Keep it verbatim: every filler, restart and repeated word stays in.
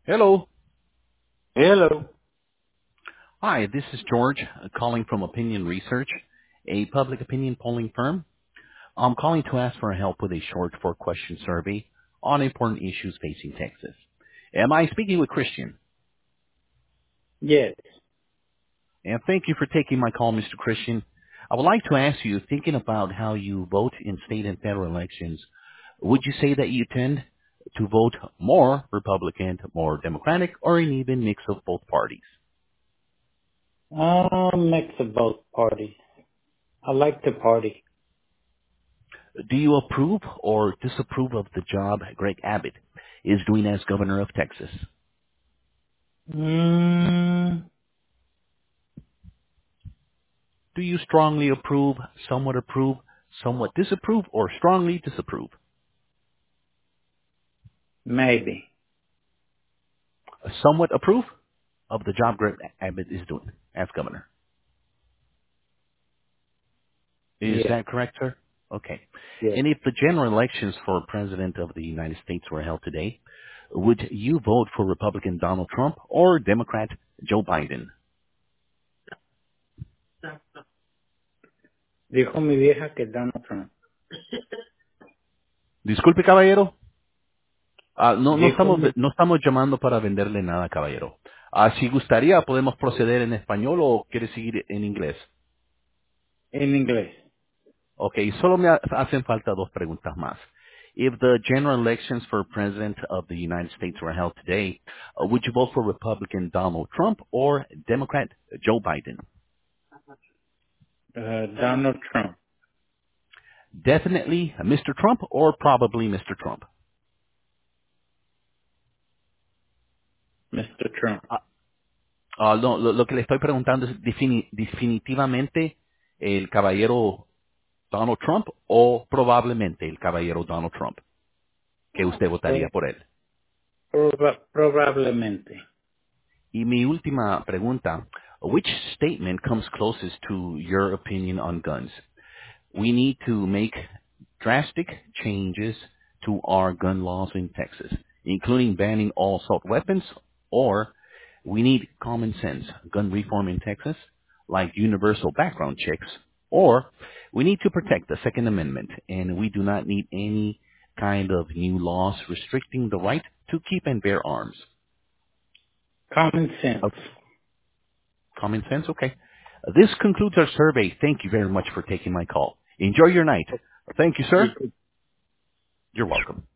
Hello. Hello. Hi, this is George uh, calling from Opinion Research, a public opinion polling firm. I'm calling to ask for help with a short four-question survey on important issues facing Texas. Am I speaking with Christian? Yes. And thank you for taking my call, Mister Christian. I would like to ask you, thinking about how you vote in state and federal elections, would you say that you tend to vote more Republican, more Democratic, or an even mix of both parties? Uh, mix of both parties. I like to party. Do you approve or disapprove of the job Greg Abbott is doing as governor of Texas? Mm, Do you strongly approve, somewhat approve, somewhat disapprove, or strongly disapprove? maybe. Somewhat approve of the job Greg Abbott is doing as governor. Is Yeah. that correct, sir? Okay. Yeah. And if the general elections for president of the United States were held today, would you vote for Republican Donald Trump or Democrat Joe Biden? Dijo mi vieja que Donald Trump. Disculpe, caballero. Ah, no, no Dijo estamos, mi, no estamos llamando para venderle nada, caballero. Ah, si gustaría, podemos proceder en español o quiere seguir en inglés. en inglés. Ok, solo me ha- hacen falta dos preguntas más. If the general elections for president of the United States were held today, uh, would you vote for Republican Donald Trump or Democrat Joe Biden? Uh, Donald Trump. Definitely Mister Trump or probably Mister Trump. mister Trump. Ah, ah, no, lo, lo que le estoy preguntando es defini- definitivamente el caballero Donald Trump o probablemente el caballero Donald Trump, que usted votaría Pro- por él. proba- probablemente. Y mi última pregunta, which statement comes closest to your opinion on guns? We need to make drastic changes to our gun laws in Texas, including banning all assault weapons, or we need common sense gun reform in Texas, like universal background checks, or we need to protect the Second Amendment, and we do not need any kind of new laws restricting the right to keep and bear arms. Common sense. Oh, common sense? Okay. This concludes our survey. Thank you very much for taking my call. Enjoy your night. Thank you, sir. You You're welcome.